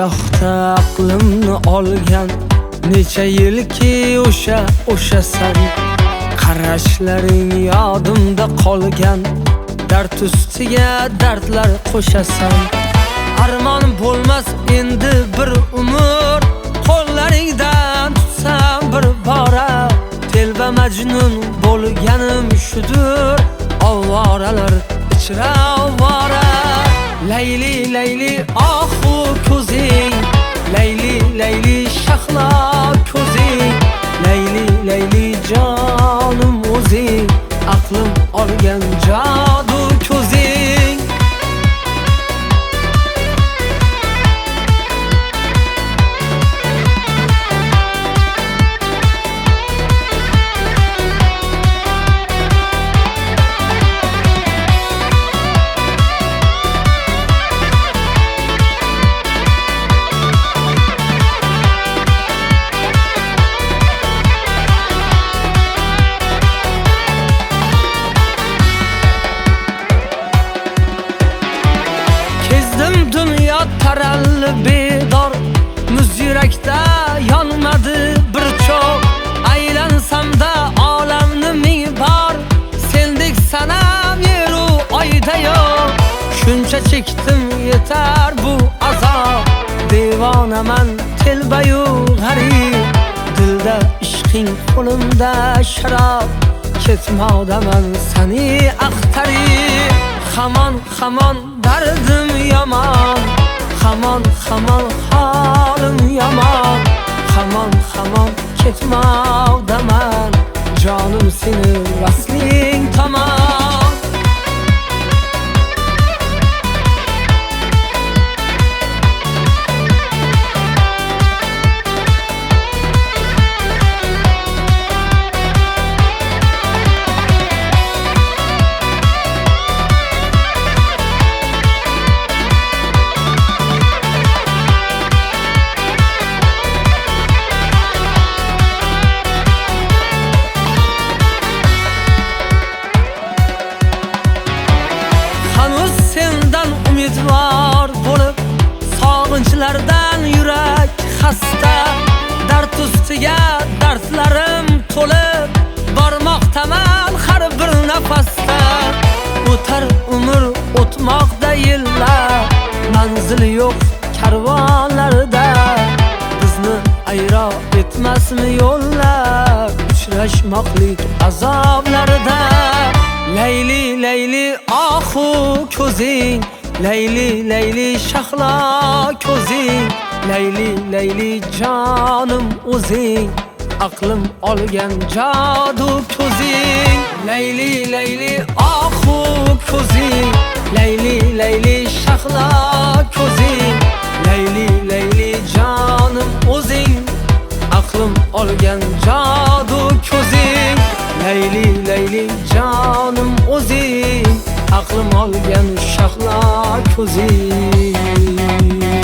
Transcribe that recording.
yoqda aqlimni olgan, necha yilki o'shasan. Qarashlaring yodimda qolgan, dard ustiga dardlar qo'shasan. Armon bo'lmas endi bir umr, qo'llaringdan tutsam bir bora. Telba Majnun bo'lganim shudur, ovoralar ichra ovora. Layli layli ohu ko'zing, layli layli shahlo ko'zing, layli layli jonim o'zing, aqlim olgan jadu ko'zing. Dünya taralli bedor, muz yurakda yonmadi bir cho'q. Aylansam-da olamni ming bor, sendek sanam yeru oyda yo'q. Shuncha chekdim yetar bu azob, devonaman telbayu g'arib. Dilda ishqing, qo'limda sharob, ketmoqdaman seni axtarib. Hamon hamon dardim yomon, hamon hamon holim yomon. Hamon hamon ketmoqdaman, jonim seni vasling tomon. Umidvor bo'lib, sog'inchlardan yurak xasta. Dard ustiga dardlarim to'lib, bormoqdaman har bir nafasda. O'tar umr, o'tmoqda yillar, manzil yo'q karvonlarda. Bizni ayro etmasmi yo'llar, uchrashmoqlik azoblarida. Layli layli ohu ko'zing, layli layli shahlo ko'zing, layli layli jonim o'zing, aqlim olgan jadu ko'zing. Layli layli ohu ko'zing, layli layli shahlo ko'zing, layli layli jonim o'zing, aqlim olgan jadu ko'zing. Layli layli jonim o'zing, aqlim olgan shahlo ko'zing.